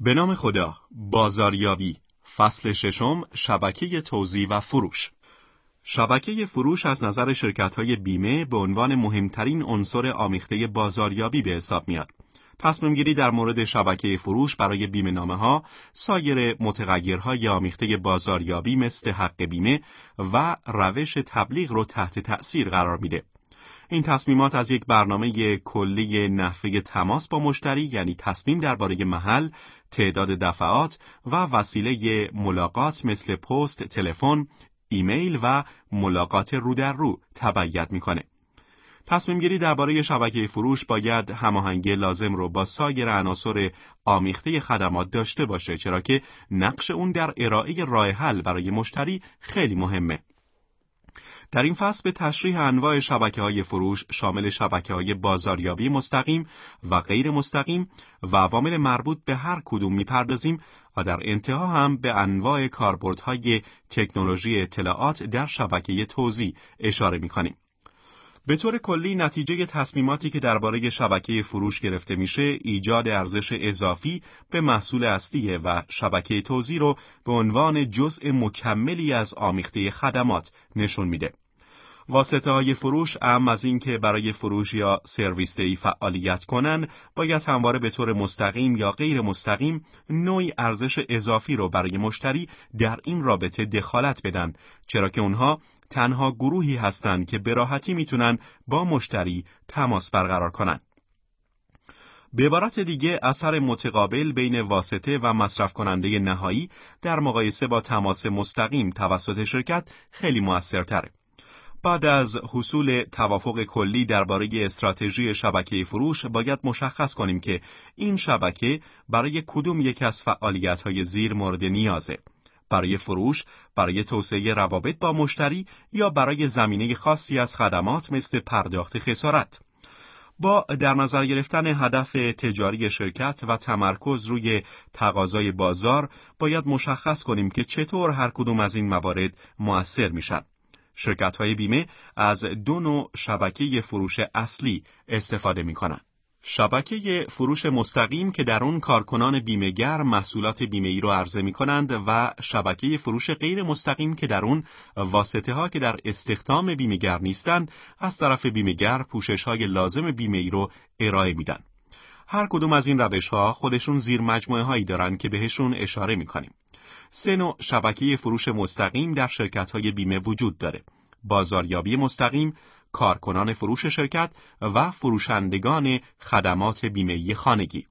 به نام خدا. بازاریابی، فصل ششم، شبکه توزیع و فروش. شبکه فروش از نظر شرکت‌های بیمه به عنوان مهمترین عنصر آمیخته بازاریابی به حساب میاد. تصمیم گیری در مورد شبکه فروش برای بیمه نامه‌ها، سایر متغیرهای آمیخته بازاریابی مثل حق بیمه و روش تبلیغ رو تحت تأثیر قرار میده. این تصمیمات از یک برنامه کلی نحوه تماس با مشتری، یعنی تصمیم درباره محل، تعداد دفعات و وسیله ملاقات مثل پست، تلفن، ایمیل و ملاقات رو در رو تبعیت میکنه. تصمیم گیری درباره شبکه فروش باید هماهنگی لازم رو با سایر عناصر آمیخته خدمات داشته باشه، چرا که نقش اون در ارائه راه حل برای مشتری خیلی مهمه. در این فصل به تشریح انواع شبکه‌های فروش شامل شبکه‌های بازاریابی مستقیم و غیر مستقیم و عوامل مربوط به هر کدوم می‌پردازیم و در انتها هم به انواع کاربردهای تکنولوژی اطلاعات در شبکه توزیع اشاره می‌کنیم. به طور کلی نتیجه تصمیماتی که درباره شبکه فروش گرفته میشه ایجاد ارزش اضافی به محصول اصلیه و شبکه توزیع رو به عنوان جزء مکملی از آمیخته خدمات نشون میده. واسطه‌های فروش اهم از این که برای فروش یا سرویس دهی فعالیت کنن باید همواره به طور مستقیم یا غیر مستقیم نوعی ارزش اضافی رو برای مشتری در این رابطه دخالت بدن، چرا که اونها تنها گروهی هستند که به راحتی میتونن با مشتری تماس برقرار کنن. به عبارت دیگه اثر متقابل بین واسطه و مصرف کننده نهایی در مقایسه با تماس مستقیم توسط شرکت خیلی موثرتره. بعد از حصول توافق کلی درباره استراتژی شبکه فروش باید مشخص کنیم که این شبکه برای کدوم یک از فعالیت‌های زیر مورد نیازه: برای فروش، برای توسعه روابط با مشتری یا برای زمینه خاصی از خدمات مثل پرداخت خسارت. با در نظر گرفتن هدف تجاری شرکت و تمرکز روی تقاضای بازار باید مشخص کنیم که چطور هر کدوم از این موارد مؤثر میشن. شرکت‌های بیمه از دو نوع شبکه فروش اصلی استفاده می‌کنند. شبکه فروش مستقیم که در اون کارکنان بیمه‌گر محصولات بیمه‌ای رو عرضه می‌کنند و شبکه فروش غیر مستقیم که در اون واسطه‌ها که در استخدام بیمه‌گر نیستند از طرف بیمه‌گر پوشش‌های لازم بیمه‌ای رو ارائه میدن. هر کدوم از این روش‌ها خودشون زیر مجموعه‌هایی دارن که بهشون اشاره می‌کنیم. سه نوع شبکه فروش مستقیم در شرکت‌های بیمه وجود داره: بازاریابی مستقیم، کارکنان فروش شرکت و فروشندگان خدمات بیمه‌ای خانگی.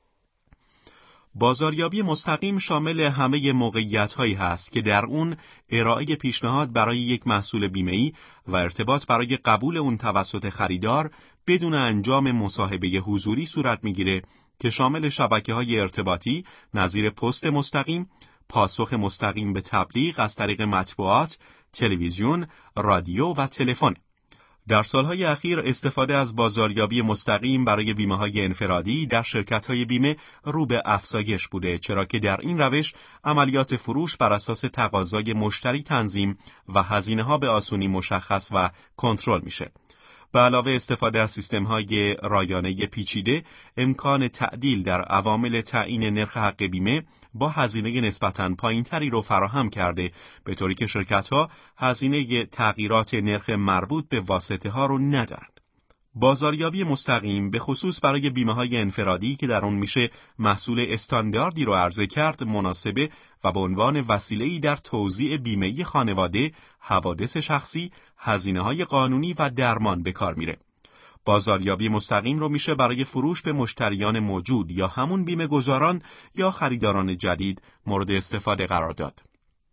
بازاریابی مستقیم شامل همه موقعیت‌هایی هست که در اون ارائه پیشنهاد برای یک محصول بیمه‌ای و ارتباط برای قبول اون توسط خریدار بدون انجام مصاحبه حضوری صورت می‌گیره که شامل شبکه‌های ارتباطی نظیر پست مستقیم، پاسخ مستقیم به تبلیغ از طریق مطبوعات، تلویزیون، رادیو و تلفن. در سالهای اخیر استفاده از بازاریابی مستقیم برای بیمه‌های انفرادی در شرکت‌های بیمه رو به افزایش بوده، چرا که در این روش عملیات فروش بر اساس تقاضای مشتری تنظیم و هزینه‌ها به آسونی مشخص و کنترل میشه. به علاوه استفاده از سیستم‌های رایانه پیچیده امکان تعدیل در عوامل تعیین نرخ حق بیمه با هزینه نسبتاً پایین‌تری رو فراهم کرده، به طوری که شرکت‌ها هزینه تغییرات نرخ مربوط به واسطه‌ها رو ندارند. بازاریابی مستقیم به خصوص برای بیمه‌های انفرادی که در اون میشه محصول استانداردی رو عرضه کرد، مناسبه و به عنوان وسیله‌ای در توزیع بیمه‌ای خانواده، حوادث شخصی، هزینه‌های قانونی و درمان به کار میره. بازاریابی مستقیم رو میشه برای فروش به مشتریان موجود یا همون بیمه گذاران یا خریداران جدید مورد استفاده قرار داد.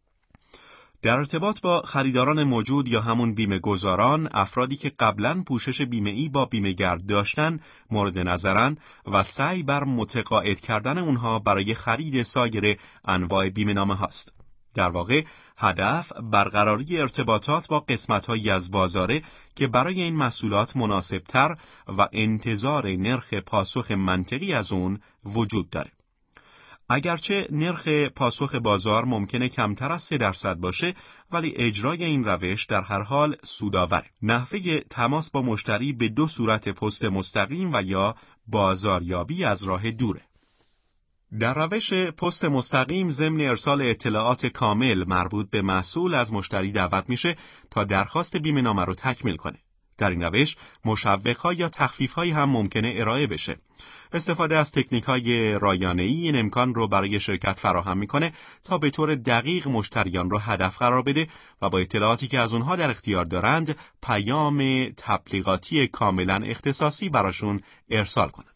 در ارتباط با خریداران موجود یا همون بیمه گذاران، افرادی که قبلاً پوشش بیمه‌ای با بیمه‌گر داشتن مورد نظرن و سعی بر متقاعد کردن اونها برای خرید سایر انواع بیمه نامه هاست. در واقع هدف برقراری ارتباطات با قسمت‌هایی از بازاره که برای این محصولات مناسبتر و انتظار نرخ پاسخ منطقی از اون وجود داره. اگرچه نرخ پاسخ بازار ممکنه کمتر از 3% باشه، ولی اجرای این روش در هر حال سودآوره. نحوه تماس با مشتری به دو صورت: پست مستقیم و یا بازاریابی از راه دوره. در روش پست مستقیم ضمن ارسال اطلاعات کامل مربوط به محصول از مشتری دعوت میشه تا درخواست بیمه نامه رو تکمیل کنه. در این روش مشوق‌ها یا تخفیف‌هایی هم ممکنه ارائه بشه. استفاده از تکنیک‌های رایانه‌ای این امکان رو برای شرکت فراهم میکنه تا به طور دقیق مشتریان رو هدف قرار بده و با اطلاعاتی که از اونها در اختیار دارند پیام تبلیغاتی کاملا اختصاصی براشون ارسال کنه.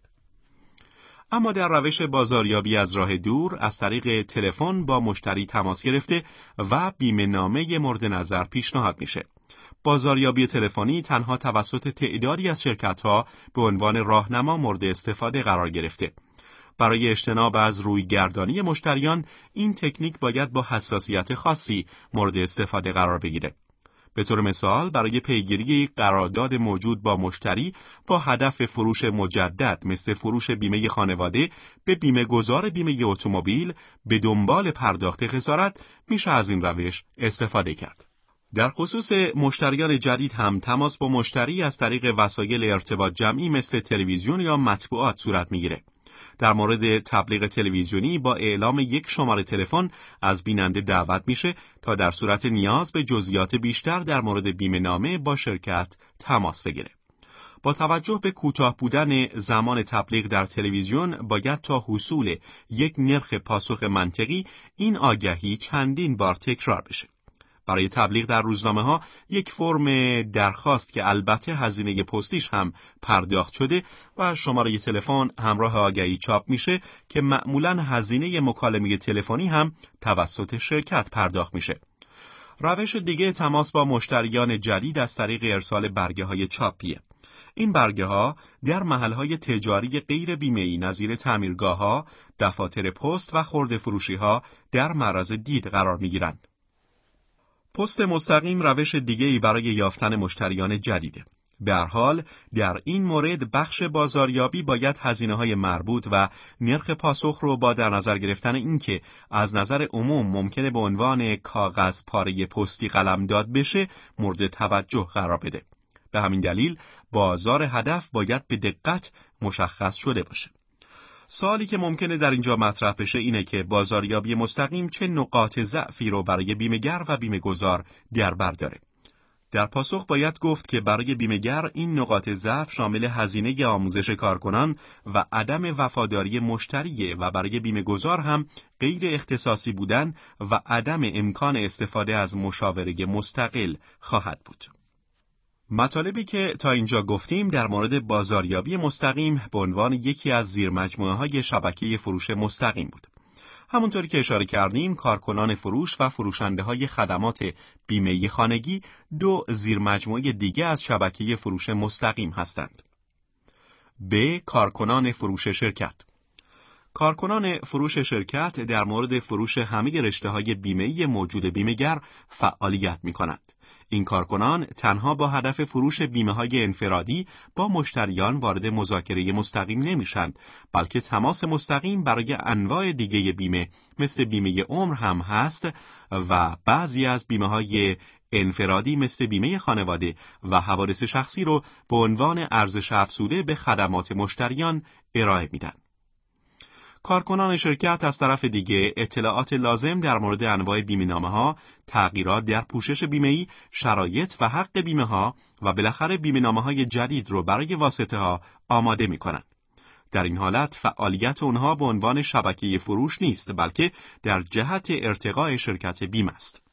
اما در روش بازاریابی از راه دور از طریق تلفن با مشتری تماس گرفته و بیمه نامه مورد نظر پیشنهاد میشه. بازاریابی تلفنی تنها توسط تعدادی از شرکت‌ها به عنوان راهنما مورد استفاده قرار گرفته. برای اجتناب از رویگردانی مشتریان این تکنیک باید با حساسیت خاصی مورد استفاده قرار بگیره. به طور مثال برای پیگیری قرارداد موجود با مشتری با هدف فروش مجدد مثل فروش بیمه خانواده به بیمه گذار بیمه اتومبیل به دنبال پرداخت خسارت میشه از این روش استفاده کرد. در خصوص مشتریان جدید هم تماس با مشتری از طریق وسایل ارتباط جمعی مثل تلویزیون یا مطبوعات صورت میگیره. در مورد تبلیغ تلویزیونی با اعلام یک شماره تلفن از بیننده دعوت میشه تا در صورت نیاز به جزئیات بیشتر در مورد بیمه نامه با شرکت تماس بگیره. با توجه به کوتاه بودن زمان تبلیغ در تلویزیون باید تا حصول یک نرخ پاسخ منطقی این آگهی چندین بار تکرار بشه. برای تبلیغ در روزنامه‌ها یک فرم درخواست که البته هزینه پستیش هم پرداخت شده و شماره تلفن همراه آگهی چاپ میشه که معمولاً هزینه مکالمه تلفنی هم توسط شرکت پرداخت میشه. روش دیگه تماس با مشتریان جدید از طریق ارسال برگه‌های چاپیه. این برگه‌ها در محل‌های تجاری غیر بیمه‌ای نظیر تعمیرگاه‌ها، دفاتر پست و خرده فروشی‌ها در معرض دید قرار می‌گیرند. پست مستقیم روش دیگه‌ای برای یافتن مشتریان جدیده. به هر حال در این مورد بخش بازاریابی باید هزینه‌های مربوط و نرخ پاسخ رو با در نظر گرفتن اینکه از نظر عموم ممکنه به عنوان کاغذ پاره پستی قلمداد بشه مورد توجه قرار بده. به همین دلیل بازار هدف باید به دقت مشخص شده باشه. سوالی که ممکنه در اینجا مطرح بشه اینه که بازاریابی مستقیم چه نقاط ضعفی رو برای بیمه‌گر و بیمه‌گذار در بر داره. در پاسخ باید گفت که برای بیمه‌گر این نقاط ضعف شامل هزینه آموزش کارکنان و عدم وفاداری مشتریه و برای بیمه‌گذار هم غیر اختصاصی بودن و عدم امکان استفاده از مشاوره مستقل خواهد بود. مطالبی که تا اینجا گفتیم در مورد بازاریابی مستقیم به عنوان یکی از زیرمجموعه‌های شبکه فروش مستقیم بود. همونطوری که اشاره کردیم کارکنان فروش و فروشنده‌های خدمات بیمه خانگی دو زیرمجموعه دیگه از شبکه فروش مستقیم هستند. ب. کارکنان فروش شرکت. کارکنان فروش شرکت در مورد فروش همه رشته‌های بیمه‌ای موجود بیمه‌گر فعالیت می‌کنند. این کارکنان تنها با هدف فروش بیمه‌های انفرادی با مشتریان وارد مذاکره مستقیم نمیشن، بلکه تماس مستقیم برای انواع دیگه بیمه مثل بیمه عمر هم هست و بعضی از بیمه‌های انفرادی مثل بیمه خانواده و حوادث شخصی رو به عنوان ارزش افزوده به خدمات مشتریان ارائه میدن. کارکنان شرکت از طرف دیگه اطلاعات لازم در مورد انواع بیمه‌نامه‌ها، تغییرات در پوشش بیمه‌ای، شرایط و حق بیمه‌ها و بالاخره بیمه‌نامه‌های جدید رو برای واسطه‌ها آماده می‌کنند. در این حالت فعالیت اونها به عنوان شبکه فروش نیست، بلکه در جهت ارتقاء شرکت بیمه است.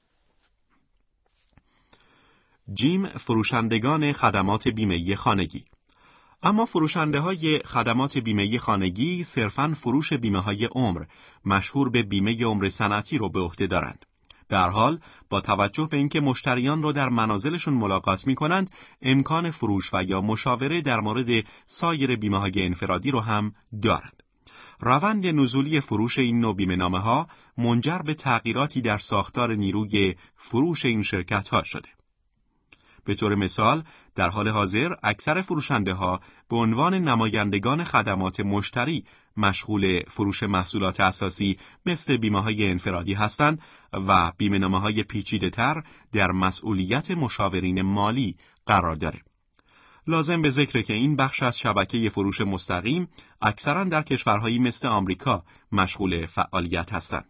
جیم. فروشندگان خدمات بیمه‌ای خانگی. اما فروشنده‌های خدمات بیمه خانگی صرفاً فروش بیمه‌های عمر، مشهور به بیمه عمر صنعتی رو به عهده دارند. به هر حال با توجه به اینکه مشتریان رو در منازلشون ملاقات می‌کنند، امکان فروش و یا مشاوره در مورد سایر بیمه‌های انفرادی رو هم دارند. روند نزولی فروش این نوع بیمه‌نامه‌ها منجر به تغییراتی در ساختار نیروی فروش این شرکت‌ها شده. به طور مثال، در حال حاضر اکثر فروشنده‌ها به عنوان نمایندگان خدمات مشتری مشغول فروش محصولات اساسی مثل بیمه‌های انفرادی هستند و بیمه‌نامه‌های پیچیده‌تر در مسئولیت مشاورین مالی قرار داره. لازم به ذکره که این بخش از شبکه فروش مستقیم اکثراً در کشورهایی مثل آمریکا مشغول فعالیت هستند.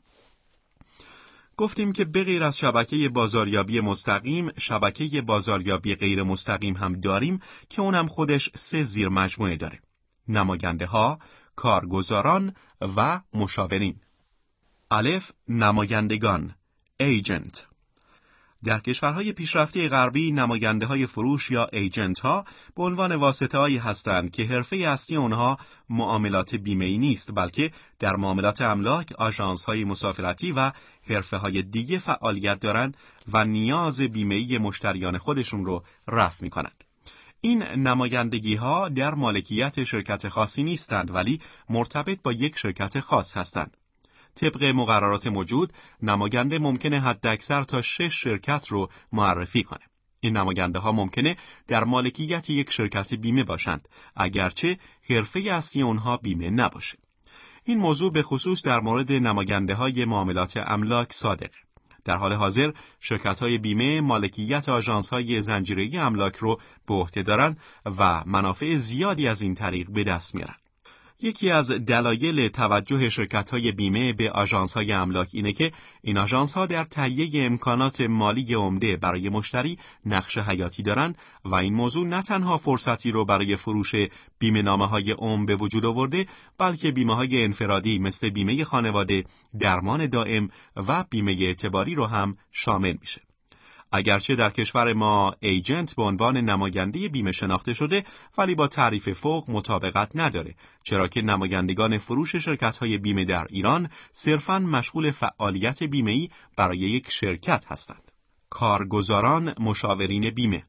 گفتیم که به غیر از شبکه بازاریابی مستقیم، شبکه بازاریابی غیر مستقیم هم داریم که اونم خودش 3 زیر مجموعه داره: نماینده ها، کارگزاران و مشاورین. الف، نمایندگان، ایجنت. در کشورهای پیشرفته غربی نماینده‌های فروش یا ایجنت ها به عنوان واسطه‌هایی هستند که حرفه اصلی آنها معاملات بیمه‌ای نیست، بلکه در معاملات املاک، آژانس‌های مسافرتی و حرفه‌های دیگه فعالیت دارند و نیاز بیمه‌ای مشتریان خودشون رو رفع می‌کنند. این نمایندگی‌ها در مالکیت شرکت خاصی نیستند، ولی مرتبط با یک شرکت خاص هستند. طبق مقررات موجود، نماینده ممکنه حداکثر تا 6 شرکت رو معرفی کنه. این نماینده ها ممکنه در مالکیت یک شرکت بیمه باشند، اگرچه حرفه اصلی اونها بیمه نباشه. این موضوع به خصوص در مورد نماینده های معاملات املاک صادقه. در حال حاضر شرکت های بیمه مالکیت آژانس های زنجیره‌ای املاک رو به عهده دارن و منافع زیادی از این طریق به دست میارن. یکی از دلایل توجه شرکت‌های بیمه به آژانس‌های املاک اینه که این آژانس‌ها در تهیه امکانات مالی عمده برای مشتری نقش حیاتی دارند و این موضوع نه تنها فرصتی رو برای فروش بیمه‌نامه‌های عمر به وجود آورده، بلکه بیمه‌های انفرادی مثل بیمه خانواده، درمان دائم و بیمه اعتباری رو هم شامل میشه. اگرچه در کشور ما ایجنت به عنوان نماینده بیمه شناخته شده، ولی با تعریف فوق مطابقت نداره، چرا که نمایندگان فروش شرکت‌های بیمه در ایران صرفاً مشغول فعالیت بیمه‌ای برای یک شرکت هستند. کارگزاران، مشاورین بیمه.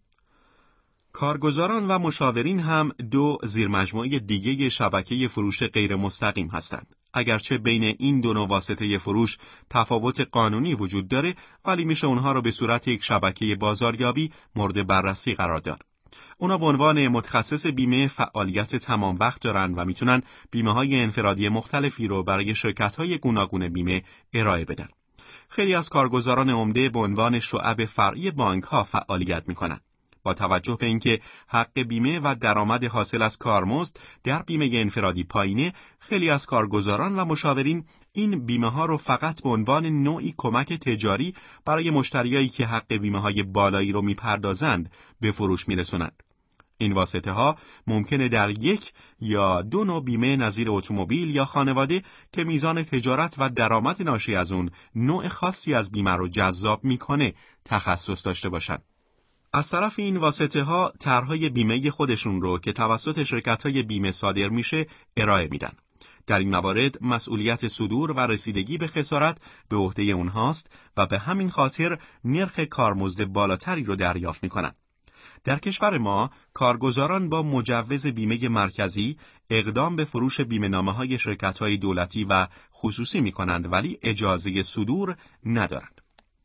کارگزاران و مشاورین هم 2 زیرمجموعه دیگه شبکه فروش غیر مستقیم هستند. اگرچه بین این 2 نوع واسطه فروش تفاوت قانونی وجود داره، ولی میشه اونها رو به صورت یک شبکه بازاریابی مورد بررسی قرار داد. اونا به عنوان متخصص بیمه فعالیت تمام وقت دارن و میتونن بیمه‌های انفرادی مختلفی رو برای شرکت‌های گوناگون بیمه ارائه بدن. خیلی از کارگزاران عمده به عنوان شعب فرعی بانک‌ها فعالیت میکنن. با توجه به اینکه حق بیمه و درآمد حاصل از کارمزد در بیمه انفرادی پایینه، خیلی از کارگزاران و مشاورین این بیمه ها رو فقط به عنوان نوعی کمک تجاری برای مشتریایی که حق بیمه های بالایی رو میپردازند به فروش میرسونند. این واسطه ها ممکنه در 1 یا 2 نوع بیمه نظیر اتومبیل یا خانواده که میزان تجارت و درآمد ناشی از اون نوع خاصی از بیمه رو جذاب میکنه تخصص داشته باشند. از طرف این واسطه ها طرحهای بیمه خودشون رو که توسط شرکت‌های بیمه صادر میشه ارائه میدن. در این موارد مسئولیت صدور و رسیدگی به خسارت به عهده اونهاست و به همین خاطر نرخ کارمزد بالاتری رو دریافت میکنن. در کشور ما کارگزاران با مجوز بیمه مرکزی اقدام به فروش بیمه‌نامه‌های شرکت‌های دولتی و خصوصی میکنند، ولی اجازه صدور ندارند.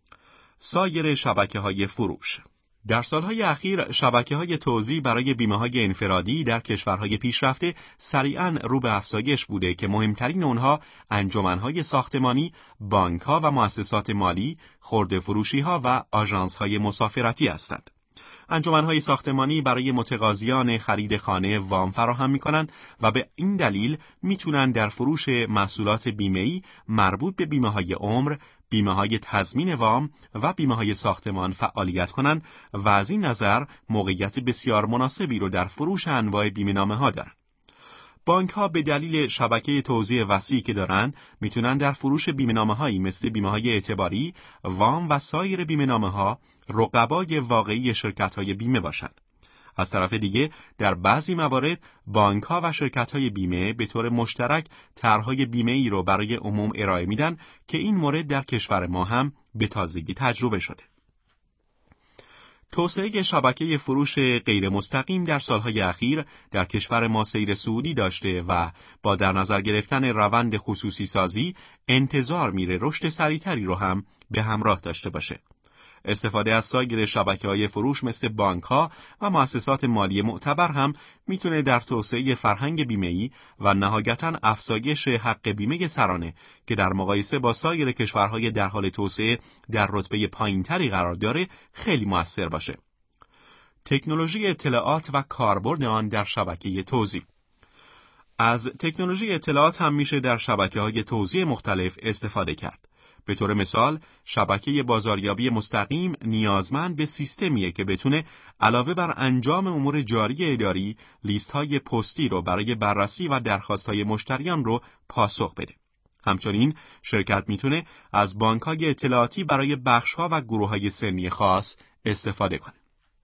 سایر شبکه‌های فروش. در سالهای اخیر شبکه‌های توزیع برای بیمه‌های انفرادی در کشورهای پیشرفته سریعاً رو به افزایش بوده که مهمترین اونها انجمن‌های ساختمانی، بانک‌ها و مؤسسات مالی، خرده‌فروشی‌ها و آژانس‌های مسافرتی هستند. انجمن‌های ساختمانی برای متقاضیان خرید خانه وام فراهم می‌کنند و به این دلیل می‌تونن در فروش محصولات بیمه‌ای مربوط به بیمه‌های عمر، بیمه‌های تضمین وام و بیمه‌های ساختمان فعالیت کنند و از این نظر موقعیت بسیار مناسبی رو در فروش انواع بیمه‌نامه‌ها دارند. بانک‌ها به دلیل شبکه توزیع وسیعی که دارند میتونن در فروش بیمه‌نامه‌هایی مثل بیمه‌های اعتباری، وام و سایر بیمه‌نامه‌ها رقبای واقعی شرکت‌های بیمه باشند. از طرف دیگه در بعضی موارد بانک‌ها و شرکت‌های بیمه به طور مشترک طرح‌های بیمه‌ای رو برای عموم ارائه میدن که این مورد در کشور ما هم به تازگی تجربه شده. توسعه شبکه فروش غیر مستقیم در سالهای اخیر در کشور ما سیر صعودی داشته و با در نظر گرفتن روند خصوصی سازی انتظار میره رشد سریعتری رو هم به همراه داشته باشه. استفاده از سایر شبکه‌های فروش مثل بانک‌ها و مؤسسات مالی معتبر هم میتونه در توسعه فرهنگ بیمه‌ای و نهایتاً افزایش حق بیمه سرانه که در مقایسه با سایر کشورهای در حال توسعه در رتبه پایین‌تری قرار داره خیلی مؤثر باشه. تکنولوژی اطلاعات و کاربرد آن در شبکه توزیع. از تکنولوژی اطلاعات هم میشه در شبکه‌های توزیع مختلف استفاده کرد. به طور مثال، شبکه بازاریابی مستقیم نیازمند به سیستمیه که بتونه علاوه بر انجام امور جاری اداری، لیست‌های پستی رو برای بررسی و درخواست‌های مشتریان رو پاسخ بده. همچنین شرکت میتونه از بانک‌های اطلاعاتی برای بخش‌ها و گروه‌های سنی خاص استفاده کنه.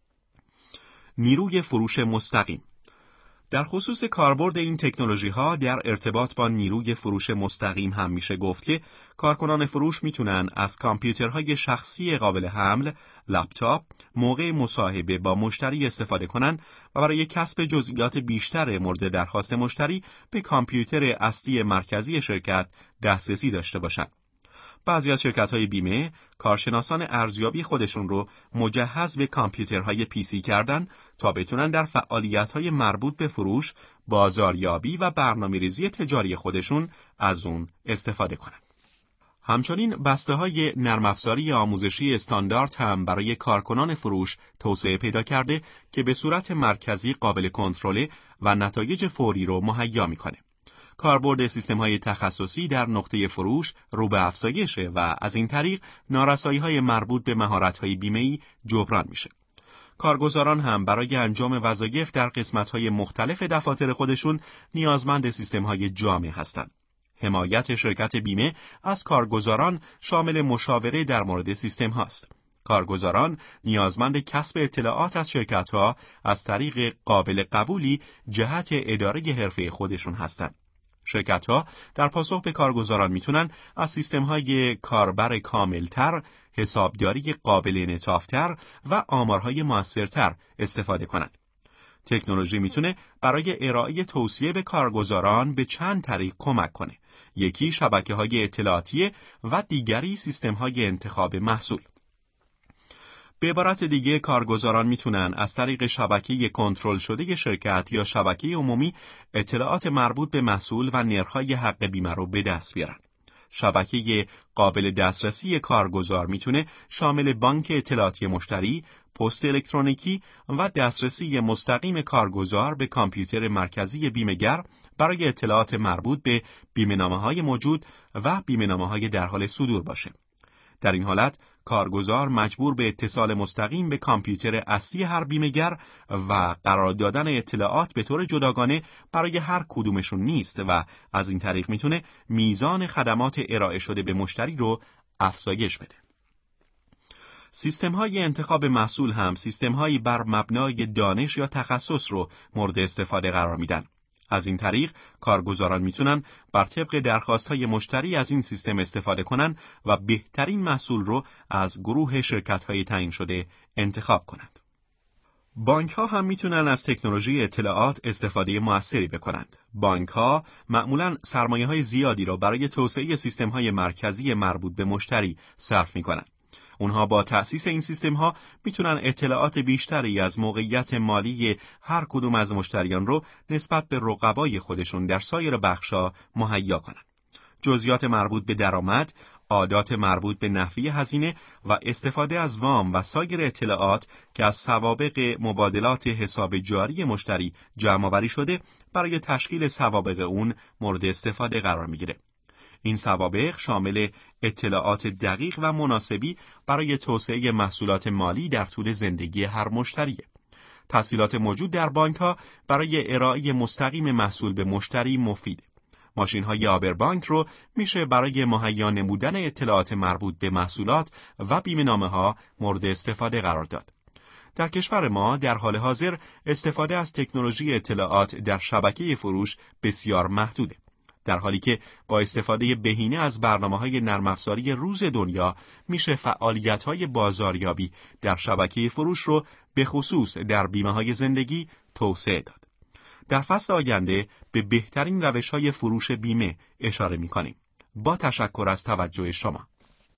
نیروی فروش مستقیم. در خصوص کاربرد این تکنولوژی‌ها در ارتباط با نیروی فروش مستقیم هم میشه گفت که کارکنان فروش میتونن از کامپیوترهای شخصی قابل حمل، لپتاپ، موقع مصاحبه با مشتری استفاده کنن و برای کسب جزئیات بیشتر مورد درخواست مشتری به کامپیوتر اصلی مرکزی شرکت دسترسی داشته باشند. بعضی از شرکت‌های بیمه کارشناسان ارزیابی خودشون رو مجهز به کامپیوترهای پی‌سی کردن تا بتونن در فعالیت‌های مربوط به فروش، بازاریابی و برنامه‌ریزی تجاری خودشون از اون استفاده کنن. همچنین بسته‌های نرم افزاری آموزشی استاندارد هم برای کارکنان فروش توسعه پیدا کرده که به صورت مرکزی قابل کنترل و نتایج فوری رو مهیا می‌کنه. کاربرد سیستم‌های تخصصی در نقطه فروش رو به افزایشه و از این طریق نارسایی‌های مربوط به مهارت‌های بیمه‌ای جبران میشه. کارگزاران هم برای انجام وظایف در قسمت‌های مختلف دفاتر خودشون نیازمند سیستم‌های جامع هستند. حمایت شرکت بیمه از کارگزاران شامل مشاوره در مورد سیستم هاست. کارگزاران نیازمند کسب اطلاعات از شرکت‌ها از طریق قابل قبولی جهت اداره حرفه خودشون هستند. شرکت‌ها در پاسخ به کارگزاران میتونن از سیستم‌های کاربر کاملتر، حسابداری قابل انعطاف‌تر و آمارهای موثرتر استفاده کنند. تکنولوژی میتونه برای ارائه توصیه به کارگزاران به چند طریق کمک کنه. یکی شبکه‌های اطلاعاتی و دیگری سیستم‌های انتخاب محصول. به عبارت دیگه کارگزاران میتونن از طریق شبکه کنترل شده شرکت یا شبکه عمومی اطلاعات مربوط به محصول و نرخ‌های حق بیمه رو به دست بیارن. شبکه قابل دسترسی کارگزار میتونه شامل بانک اطلاعاتی مشتری، پست الکترونیکی و دسترسی مستقیم کارگزار به کامپیوتر مرکزی بیمه‌گر برای اطلاعات مربوط به بیمه‌نامه‌های موجود و بیمه‌نامه‌های در حال صدور باشه. در این حالت کارگزار مجبور به اتصال مستقیم به کامپیوتر اصلی هر بیمه‌گر و قرار دادن اطلاعات به طور جداگانه برای هر کدومشون نیست و از این طریق میتونه میزان خدمات ارائه شده به مشتری رو افزایش بده. سیستم‌های انتخاب محصول هم سیستم‌هایی بر مبنای دانش یا تخصص رو مورد استفاده قرار میدن. از این طریق کارگزاران میتونن بر طبق درخواست‌های مشتری از این سیستم استفاده کنن و بهترین محصول رو از گروه شرکت‌های تعیین شده انتخاب کنند. بانک‌ها هم میتونن از تکنولوژی اطلاعات استفاده موثری بکنند. بانک‌ها معمولاً سرمایه‌های زیادی رو برای توسعه سیستم‌های مرکزی مربوط به مشتری صرف می‌کنند. اونها با تأسیس این سیستم‌ها میتونن اطلاعات بیشتری از موقعیت مالی هر کدوم از مشتریان رو نسبت به رقبای خودشون در سایر بخش‌ها مهیا کنند. جزئیات مربوط به درآمد، عادات مربوط به نحوه هزینه و استفاده از وام و سایر اطلاعات که از سوابق مبادلات حساب جاری مشتری جمع‌آوری شده برای تشکیل سوابق اون مورد استفاده قرار میگیره. این سوابق شامل اطلاعات دقیق و مناسبی برای توسعه محصولات مالی در طول زندگی هر مشتریه. تسهیلات موجود در بانک‌ها برای ارائه مستقیم محصول به مشتری مفیده. ماشین‌های آبربانک رو میشه برای مهیا نمودن اطلاعات مربوط به محصولات و بیمه‌نامه‌ها مورد استفاده قرار داد. در کشور ما در حال حاضر استفاده از تکنولوژی اطلاعات در شبکه فروش بسیار محدوده. در حالی که با استفاده بهینه از برنامه‌های نرم افزاری روز دنیا میشه فعالیت‌های بازاریابی در شبکه فروش رو به خصوص در بیمه‌های زندگی توسعه داد. در فصل آینده به بهترین روش‌های فروش بیمه اشاره می‌کنیم. با تشکر از توجه شما.